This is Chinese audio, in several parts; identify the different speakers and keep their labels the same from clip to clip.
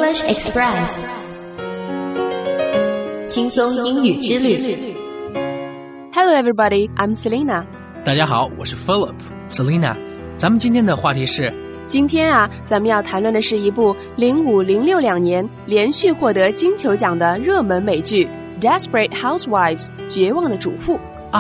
Speaker 1: English Express 轻松英语之旅。
Speaker 2: Hello everybody, I'm Selena.
Speaker 3: 大家好，我是 Philip。Selena， 咱们今天的话题是，
Speaker 2: 今天咱们要谈论的是一部05、06两年连续获得金球奖的热门美剧《Desperate Housewives》绝望的主妇。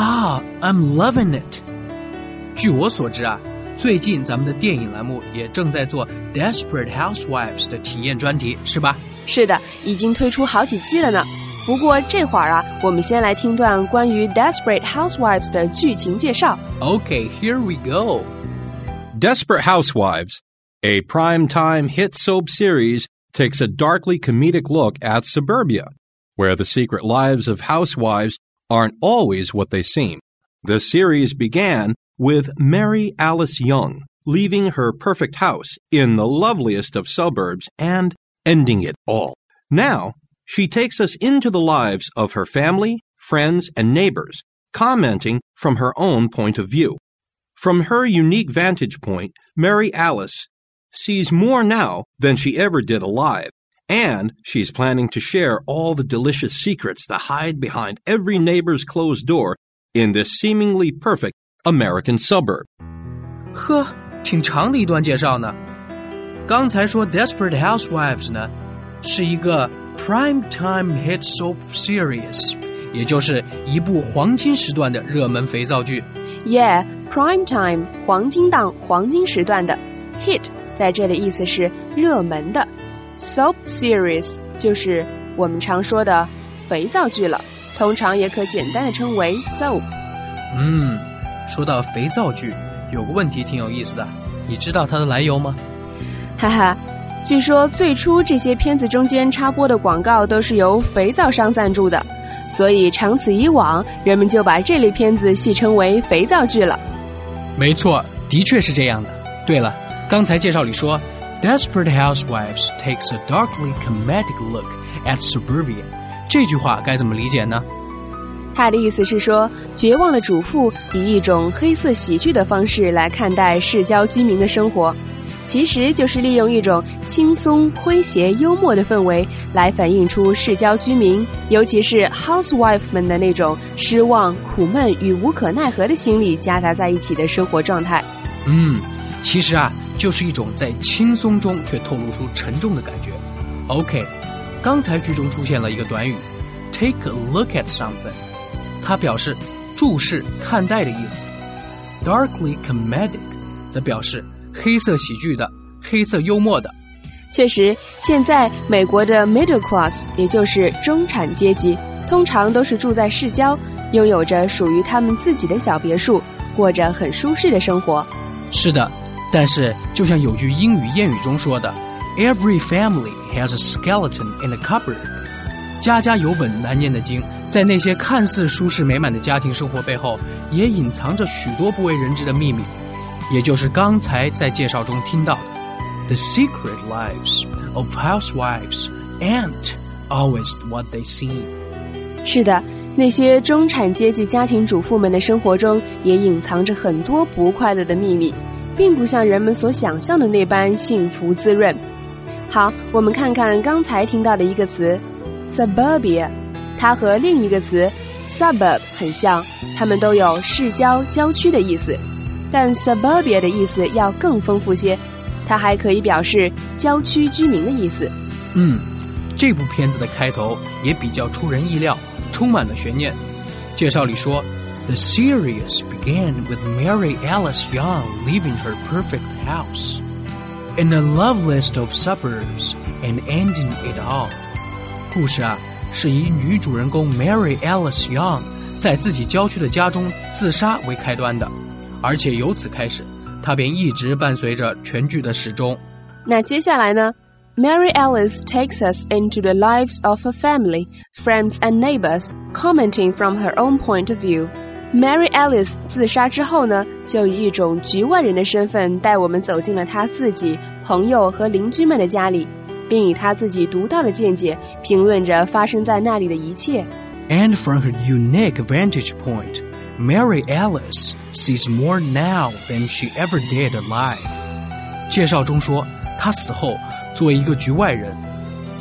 Speaker 3: I'm loving it。据我所知最近咱们的电影栏目也正在做 Desperate Housewives 的体验专题，是吧？
Speaker 2: 是的，已经推出好几期了呢。不过这会儿我们先来听段关于 Desperate Housewives 的剧情介绍。
Speaker 3: Okay, here we go.
Speaker 4: Desperate Housewives, a prime-time hit soap series, takes a darkly comedic look at suburbia, where the secret lives of housewives aren't always what they seem. The series began with Mary Alice Young leaving her perfect house in the loveliest of suburbs and ending it all. Now, she takes us into the lives of her family, friends, and neighbors, commenting from her own point of view. From her unique vantage point, Mary Alice sees more now than she ever did alive, and she's planning to share all the delicious secrets that hide behind every neighbor's closed door in this seemingly perfect American suburb.
Speaker 3: 呵，挺长的一段介绍呢。刚才说 Desperate Housewives 呢，是一个 prime-time hit soap series， 也就是一部黄金时段的热门肥皂剧。
Speaker 2: Yeah, prime time 黄金档、黄金时段的 hit 在这里意思是热门的 soap series 就是我们常说的肥皂剧了，通常也可简单的称为 soap。
Speaker 3: 说到肥皂剧，有个问题挺有意思的，你知道它的来由吗？
Speaker 2: 哈哈，据说最初这些片子中间插播的广告都是由肥皂商赞助的，所以长此以往，人们就把这类片子戏称为肥皂剧了。
Speaker 3: 没错，的确是这样的。对了，刚才介绍里说 Desperate Housewives takes a darkly comedic look at suburbia， 这句话该怎么理解呢？
Speaker 2: 他的意思是说，绝望的主妇以一种黑色喜剧的方式来看待市郊居民的生活，其实就是利用一种轻松、诙谐、幽默的氛围来反映出市郊居民，尤其是 housewife 们的那种失望、苦闷与无可奈何的心理夹杂在一起的生活状态。
Speaker 3: 其实就是一种在轻松中却透露出沉重的感觉。OK， 刚才剧中出现了一个短语 take a look at something，它表示注视、看待的意思。Darkly comedic 则表示黑色喜剧的、黑色幽默的。
Speaker 2: 确实，现在美国的 middle class 也就是中产阶级，通常都是住在市郊，拥有着属于他们自己的小别墅，过着很舒适的生活。
Speaker 3: 是的，但是就像有句英语谚语中说的 Every family has a skeleton in a cupboard， 家家有本难念的经，在那些看似舒适美满的家庭生活背后，也隐藏着许多不为人知的秘密，也就是刚才在介绍中听到的 The secret lives of housewives aren't always what they seem。
Speaker 2: 是的，那些中产阶级家庭主妇们的生活中也隐藏着很多不快乐的秘密，并不像人们所想象的那般幸福滋润。好，我们看看刚才听到的一个词 suburbia，它和另一个词 suburb 很像，它们都有市郊、郊区的意思，但 suburbia 的意思要更丰富些，它还可以表示郊区居民的意思。
Speaker 3: 这部片子的开头也比较出人意料，充满了悬念。介绍里说 The series began with Mary Alice Young leaving her perfect house in the loveliest of suburbs and ending it all。 故事是以女主人公 Mary Alice Young 在自己郊区的家中自杀为开端的，而且由此开始，她便一直伴随着全剧的始终。
Speaker 2: 那接下来呢？ Mary Alice takes us into the lives of her family, friends and neighbors, commenting from her own point of view. Mary Alice 自杀之后呢，就以一种局外人的身份带我们走进了她自己、朋友和邻居们的家里，并以她自己独到的见解评论着发生在那里的一切。
Speaker 3: And from her unique vantage point, Mary Alice sees more now than she ever did alive. 介绍中说，她死后作为一个局外人，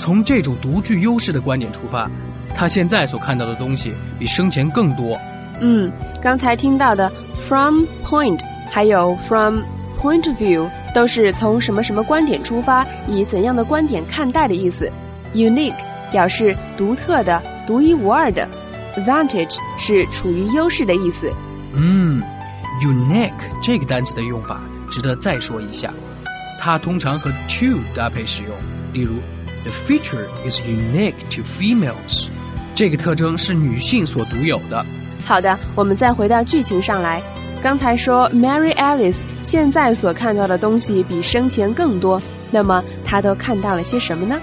Speaker 3: 从这种独具优势的观点出发，他现在所看到的东西比生前更多。
Speaker 2: 刚才听到的 from point 还有 from point of view 都是从什么什么观点出发，以怎样的观点看待的意思。Unique 表示独特的、独一无二的。Advantage 是处于优势的意思。
Speaker 3: Unique 这个单词的用法值得再说一下，它通常和 to 搭配使用。例如 The feature is unique to females， 这个特征是女性所独有的。
Speaker 2: 好的，我们再回到剧情上来。刚才说 Mary Alice 现在所看到的东西比生前更多，那么她都看到了些什么呢？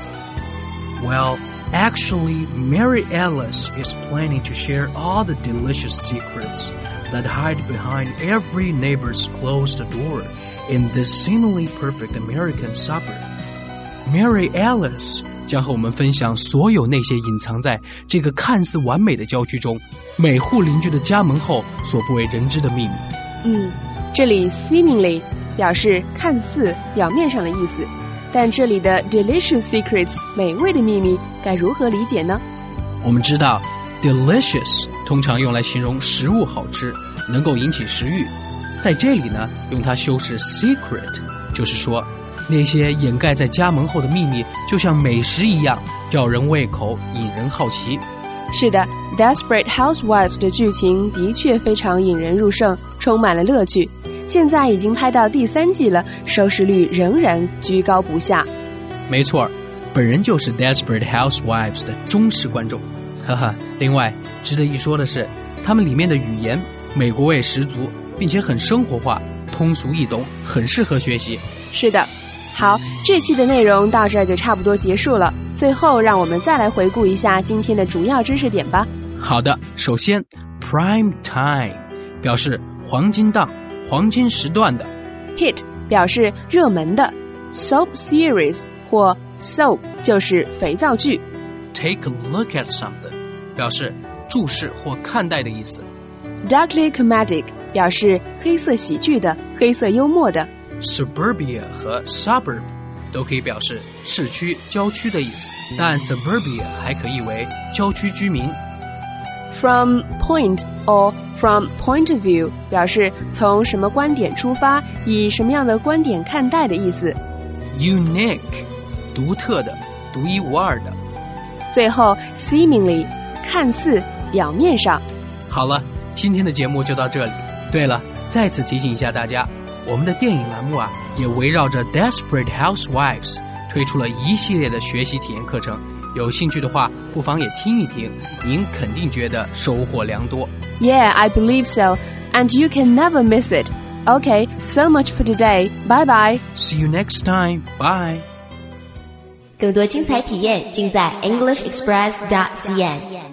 Speaker 3: Well, actually, Mary Alice is planning to share all the delicious secrets that hide behind every neighbor's closed door in this seemingly perfect American suburb. Mary Alice 将和我们分享所有那些隐藏在这个看似完美的郊区中，每户邻居的家门后所不为人知的秘密。
Speaker 2: 这里 seemingly 表示看似、表面上的意思，但这里的 delicious secrets 美味的秘密该如何理解呢？
Speaker 3: 我们知道 delicious 通常用来形容食物好吃，能够引起食欲，在这里呢，用它修饰 secret， 就是说那些掩盖在家门后的秘密就像美食一样，吊人胃口，引人好奇。
Speaker 2: 是的， Desperate Housewives 的剧情的确非常引人入胜，充满了乐趣。现在已经拍到第3季了，收视率仍然居高不下。
Speaker 3: 没错，本人就是 Desperate Housewives 的忠实观众。另外值得一说的是，他们里面的语言美国味十足，并且很生活化，通俗易懂，很适合学习。
Speaker 2: 是的。好，这期的内容到这儿就差不多结束了。最后，让我们再来回顾一下今天的主要知识点吧。
Speaker 3: 好的，首先 prime time 表示黄金档、黄金时段的。
Speaker 2: Hit 表示热门的。Soap series 或 soap 就是肥皂剧。
Speaker 3: Take a look at something 表示注视或看待的意思。
Speaker 2: Darkly comedic 表示黑色喜剧的、黑色幽默的。
Speaker 3: Suburbia 和 suburb 都可以表示市区、郊区的意思，但 suburbia 还可以为郊区居民。
Speaker 2: From point or from point of view 表示从什么观点出发，以什么样的观点看待的意思。
Speaker 3: Unique 独特的、独一无二的。
Speaker 2: 最后 seemingly 看似、表面上。
Speaker 3: 好了，今天的节目就到这里。对了，再次提醒一下大家，我们的电影栏目也围绕着 Desperate Housewives 推出了一系列的学习体验课程，有兴趣的话不妨也听一听，您肯定觉得收获良多。
Speaker 2: Yeah, I believe so, and you can never miss it. Okay, so much for today. Bye bye.
Speaker 3: See you next time. Bye.
Speaker 1: 更多精彩体验尽在 EnglishExpress.cn